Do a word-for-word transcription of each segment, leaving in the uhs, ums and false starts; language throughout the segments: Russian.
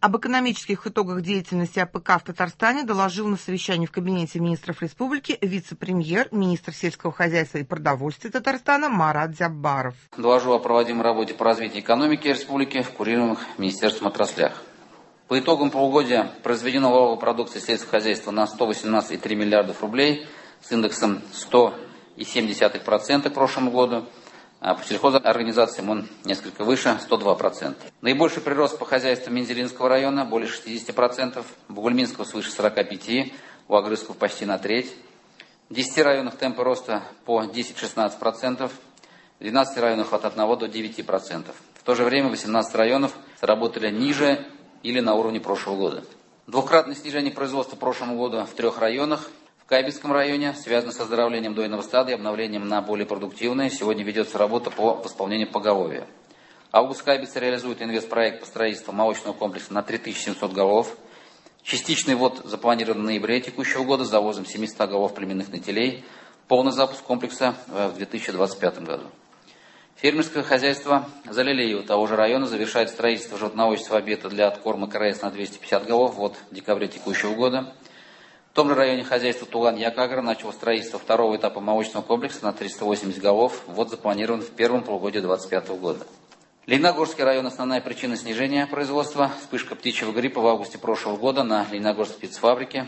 Об экономических итогах деятельности АПК в Татарстане доложил на совещании в Кабинете министров республики вице-премьер, министр сельского хозяйства и продовольствия Татарстана Марат Зяббаров. Доложу о проводимой работе по развитию экономики республики в курируемых министерством отраслях. По итогам полугодия произведено валовой продукции сельского хозяйства на сто восемнадцать целых три миллиардов рублей с индексом сто целых семь десятых процента к прошлому году. А по сельхозорганизациям он несколько выше, сто два процента. Наибольший прирост по хозяйству Мензелинского района, более шестьдесят процентов, Бугульминского свыше сорок пять процентов, у Агрызков почти на треть. В десяти районах темпы роста по десять-шестнадцать процентов, в двенадцати районах от одного до девяти процентов. В то же время восемнадцать районов сработали ниже или на уровне прошлого года. Двукратное снижение производства к прошлому году в трех районах. В Кайбельском районе связано с оздоровлением дойного стада и обновлением на более продуктивное. Сегодня ведется работа по восполнению поголовья. Август Кайбельцы реализует инвестпроект по строительству молочного комплекса на три тысячи семьсот голов. Частичный ввод запланирован в ноябре текущего года с завозом семисот голов племенных нателей. Полный запуск комплекса в две тысячи двадцать пятом году. Фермерское хозяйство Залилеева того же района завершает строительство животноводческого объекта для откорма КРС на двести пятьдесят голов вот в декабре текущего года. В том же районе хозяйства Туган-Якагр начало строительство второго этапа молочного комплекса на триста восемьдесят голов. Вот запланирован в первом полугодии две тысячи двадцать пятого года. Лениногорский район – основная причина снижения производства. Вспышка птичьего гриппа в августе прошлого года на Лениногорской птицефабрике.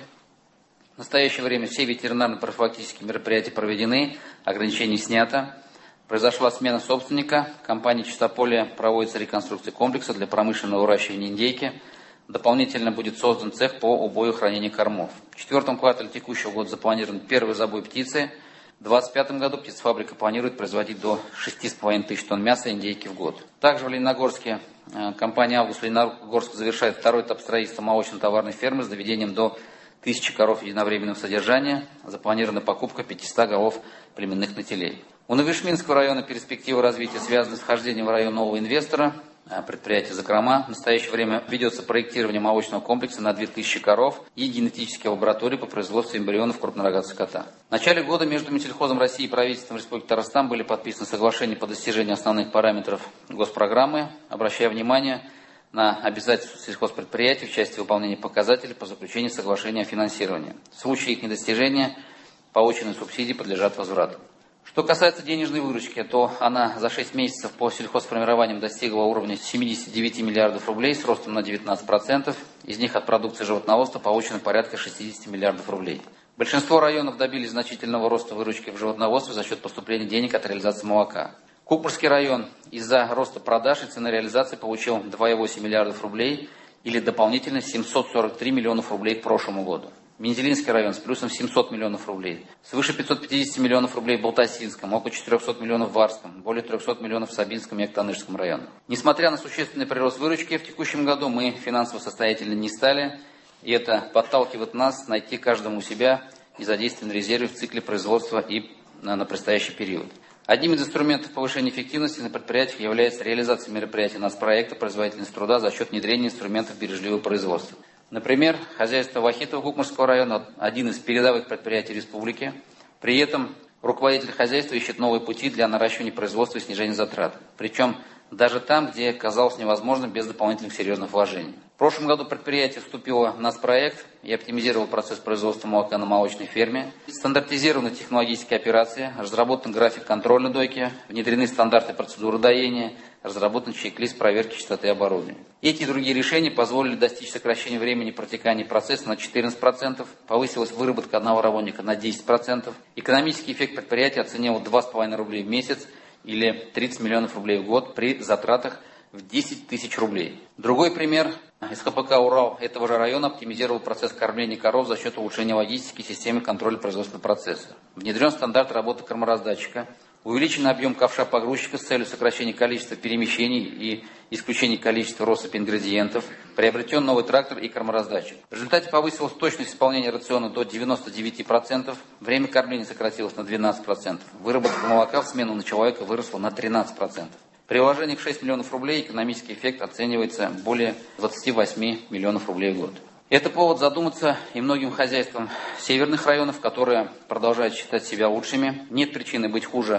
В настоящее время все ветеринарно-профилактические мероприятия проведены, ограничений снято. Произошла смена собственника. Компания «Чистополе» проводится реконструкция комплекса для промышленного выращивания индейки. Дополнительно будет создан цех по убою и хранению кормов. В четвертом квартале текущего года запланирован первый забой птицы. В две тысячи двадцать пятом году птицефабрика планирует производить до шести с половиной тысяч тонн мяса индейки в год. Также в Лениногорске компания «Август» Лениногорск завершает второй этап строительства молочно-товарной фермы с доведением до тысячи коров единовременного содержания. Запланирована покупка пятисот голов племенных нателей. У Новишминского района перспективы развития связаны с вхождением в район нового инвестора. Предприятие «Закрома». В настоящее время ведется проектирование молочного комплекса на две тысячи коров и генетические лаборатории по производству эмбрионов крупнорогатого скота. В начале года между Минсельхозом России и правительством Республики Татарстан были подписаны соглашения по достижению основных параметров госпрограммы, обращая внимание на обязательства сельхозпредприятий в части выполнения показателей по заключению соглашения о финансировании. В случае их недостижения полученные субсидии подлежат возврату. Что касается денежной выручки, то она за шесть месяцев по сельхозформированиям достигла уровня семидесяти девяти миллиардов рублей с ростом на девятнадцать процентов. Из них от продукции животноводства получено порядка шестидесяти миллиардов рублей. Большинство районов добились значительного роста выручки в животноводстве за счет поступления денег от реализации молока. Кукмурский район из-за роста продаж и цены реализации получил два целых восемь десятых миллиардов рублей или дополнительно семьсот сорок три миллионов рублей к прошлому году. Мензелинский район с плюсом семьсот миллионов рублей, свыше пятисот пятидесяти миллионов рублей в Балтасинском, около четырехсот миллионов в Варском, более трехсот миллионов в Сабинском и Актанышском районах. Несмотря на существенный прирост выручки в текущем году, мы финансово состоятельны не стали, и это подталкивает нас найти каждому у себя незадействованные резервы в цикле производства и на, на предстоящий период. Одним из инструментов повышения эффективности на предприятиях является реализация мероприятий нацпроекта «Производительность труда» за счет внедрения инструментов бережливого производства. Например, хозяйство Вахитова Кукмурского района – один из передовых предприятий республики. При этом руководитель хозяйства ищет новые пути для наращивания производства и снижения затрат. Причем даже там, где казалось невозможным без дополнительных серьезных вложений. В прошлом году предприятие вступило в нацпроект и оптимизировало процесс производства молока на молочной ферме. Стандартизированы технологические операции, разработан график контроля дойки, внедрены стандарты процедуры доения, разработан чек-лист проверки частоты оборудования. Эти и другие решения позволили достичь сокращения времени протекания процесса на четырнадцать процентов, повысилась выработка одного работника на десять процентов. Экономический эффект предприятия оценил два с половиной рублей в месяц или тридцать миллионов рублей в год при затратах в десять тысяч рублей. Другой пример. СХПК «Урал» этого же района оптимизировал процесс кормления коров за счет улучшения логистики и системы контроля производственного процесса. Внедрен стандарт работы кормораздатчика. Увеличен объем ковша погрузчика с целью сокращения количества перемещений и исключения количества россыпи ингредиентов. Приобретен новый трактор и кормораздатчик. В результате повысилась точность исполнения рациона до девяноста девяти процентов. Время кормления сократилось на двенадцать процентов. Выработка молока в смену на человека выросла на тринадцать процентов. При вложении в шесть миллионов рублей экономический эффект оценивается более двадцати восьми миллионов рублей в год. Это повод задуматься и многим хозяйствам северных районов, которые продолжают считать себя лучшими. Нет причины быть хуже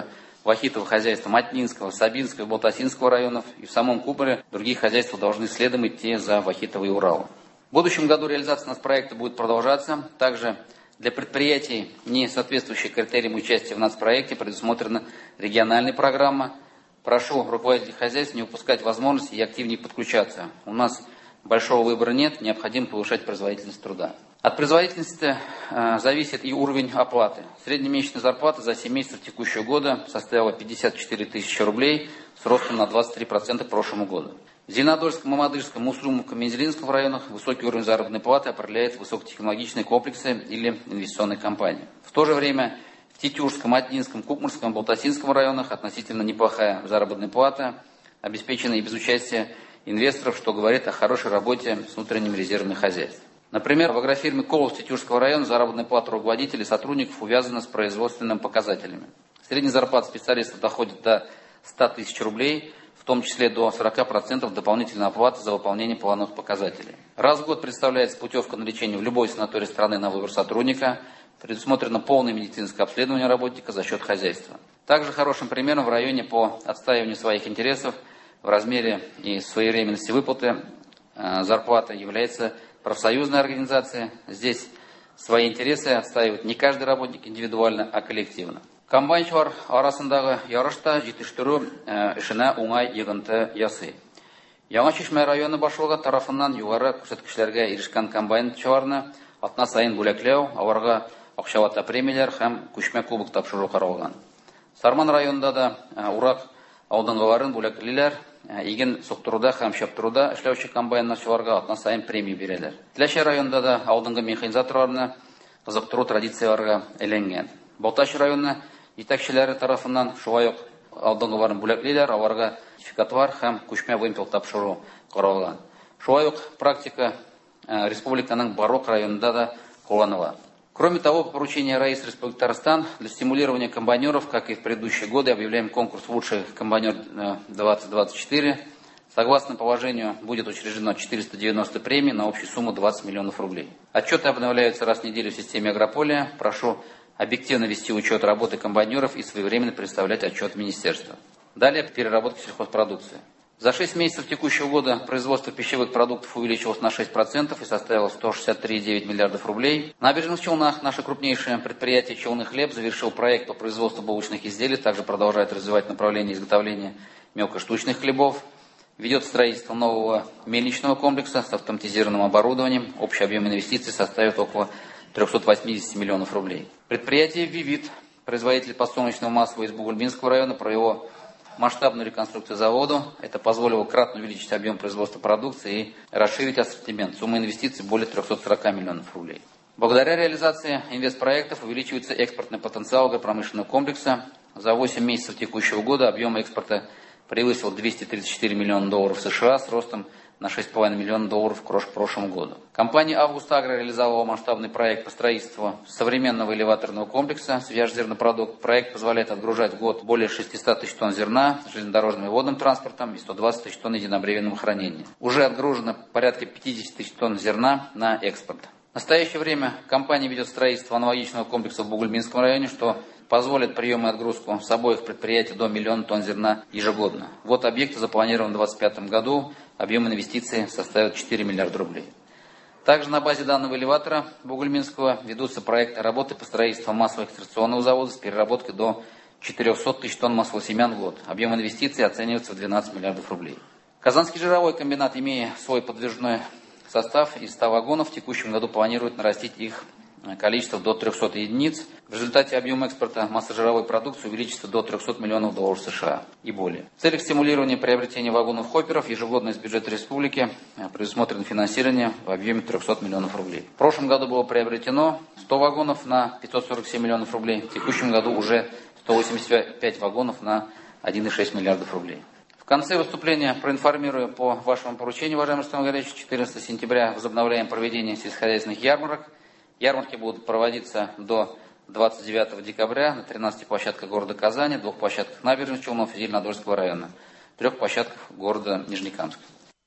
Вахитово хозяйства Матнинского, Сабинского и Балтасинского районов, и в самом Кубаре другие хозяйства должны следом идти за Вахитово и Уралом. В будущем году реализация нацпроекта будет продолжаться. Также для предприятий, не соответствующих критериям участия в нацпроекте, предусмотрена региональная программа. Прошу руководителей хозяйств не упускать возможности и активнее подключаться. У нас большого выбора нет, необходимо повышать производительность труда. От производительности э, зависит и уровень оплаты. Среднемесячная зарплата за семь месяцев текущего года составила пятьдесят четыре тысячи рублей с ростом на двадцать три процента к прошлому году. В Зеленодольском, Мамадышском, Мусрумовском и Мензелинском районах высокий уровень заработной платы определяет высокотехнологичные комплексы или инвестиционные компании. В то же время в Тетюшском, Атнинском, Кукмурском, Балтасинском районах относительно неплохая заработная плата обеспечена и без участия инвесторов, что говорит о хорошей работе с внутренними резервами хозяйств. Например, в агрофирме «Колос» Тетюшского района заработная плата руководителей и сотрудников увязана с производственными показателями. Средняя зарплата специалистов доходит до ста тысяч рублей, в том числе до сорока процентов дополнительной оплаты за выполнение плановых показателей. Раз в год представляется путевка на лечение в любой санатории страны на выбор сотрудника, предусмотрено полное медицинское обследование работника за счет хозяйства. Также хорошим примером в районе по отстаиванию своих интересов в размере и своевременности выплаты э, зарплаты является профсоюзная организация. Здесь свои интересы отстаивает не каждый работник индивидуально, а коллективно. Комбайнчылар арасындагы ярышта җитештерү эшенә уңай йогынты ясый. Яңа Чишмә районы башлыгы тарафыннан югары күрсәткечләргә ирешкән комбайнчыларны атна сайын бүләкләү, аларга акчалата премияләр һәм күчмә кубок тапшыру каралган. Сарман районында да урак алдынгыларын бүләклиләр, иген суктыруда һәм чаптыруда эшләүче комбайнчыларга атна сайын премия бирәләр. Теләче районында да алдынгы механизаторларны кызыктыру традицияләргә әйләнгән. Балтач районы җитәкчеләре тарафыннан шулай ук алдынгыларын бүләклиләр, аларга сертификатлар һәм күчмә вымпел тапшыру каралган. Шулай ук практика республиканың Барок районында да кулланыла. Кроме того, по поручению Раисы Республики Татарстан для стимулирования комбайнеров, как и в предыдущие годы, объявляем конкурс «Лучший комбайнер двадцать двадцать четыре». Согласно положению, будет учреждено четыреста девяносто премий на общую сумму двадцать миллионов рублей. Отчеты обновляются раз в неделю в системе Агрополия. Прошу объективно вести учет работы комбайнеров и своевременно представлять отчет министерства. Далее переработка сельхозпродукции. За шесть месяцев текущего года производство пищевых продуктов увеличилось на шесть процентов и составило сто шестьдесят три целых девять десятых миллиардов рублей. На Набережных Челнах наше крупнейшее предприятие «Челны хлеб» завершил проект по производству булочных изделий, также продолжает развивать направление изготовления мелкоштучных хлебов. Ведет строительство нового мельничного комплекса с автоматизированным оборудованием. Общий объем инвестиций составит около трёхсот восьмидесяти миллионов рублей. Предприятие «Вивит», производитель подсолнечного масла из Бугульминского района, провело масштабную реконструкцию завода. Это позволило кратно увеличить объем производства продукции и расширить ассортимент. Сумма инвестиций более трёхсот сорока миллионов рублей. Благодаря реализации инвестпроектов увеличивается экспортный потенциал агропромышленного комплекса. За восемь месяцев текущего года объем экспорта превысил двести тридцать четыре миллиона долларов США с ростом на шесть целых пять десятых миллиона долларов к прошлому году. Компания «Августагро» реализовала масштабный проект по строительству современного элеваторного комплекса «Свежезернопродукт». Проект позволяет отгружать в год более шестисот тысяч тонн зерна железнодорожным и водным транспортом и сто двадцать тысяч тонн единовременного хранения. Уже отгружено порядка пятьдесят тысяч тонн зерна на экспорт. В настоящее время компания ведет строительство аналогичного комплекса в Бугульминском районе, что позволит прием и отгрузку с обоих предприятий до миллиона тонн зерна ежегодно. Вот объект запланирован в две тысячи двадцать пятом году, объем инвестиций составит четыре миллиарда рублей. Также на базе данного элеватора Бугульминского ведутся проекты работы по строительству маслоэкстракционного завода с переработкой до четырёхсот тысяч тонн маслосемян в год. Объем инвестиций оценивается в двенадцать миллиардов рублей. Казанский жировой комбинат, имея свой подвижной состав из ста вагонов, в текущем году планирует нарастить их количество до трёхсот единиц. В результате объем экспорта масложировой продукции увеличится до трёхсот миллионов долларов США и более. В целях стимулирования приобретения вагонов-хопперов ежегодно из бюджета республики предусмотрено финансирование в объеме трёхсот миллионов рублей. В прошлом году было приобретено сто вагонов на пятьсот сорок семь миллионов рублей. В текущем году уже сто восемьдесят пять вагонов на один целых шесть десятых миллиардов рублей. В конце выступления проинформирую по вашему поручению, уважаемый Рустам Гагаевич, четырнадцатого сентября возобновляем проведение сельскохозяйственных ярмарок. Ярмарки будут проводиться до двадцать девятого декабря на тринадцати площадках города Казани, двух площадках Набережных Челнов и Зеленодольского района, трех площадках города Нижнекамска.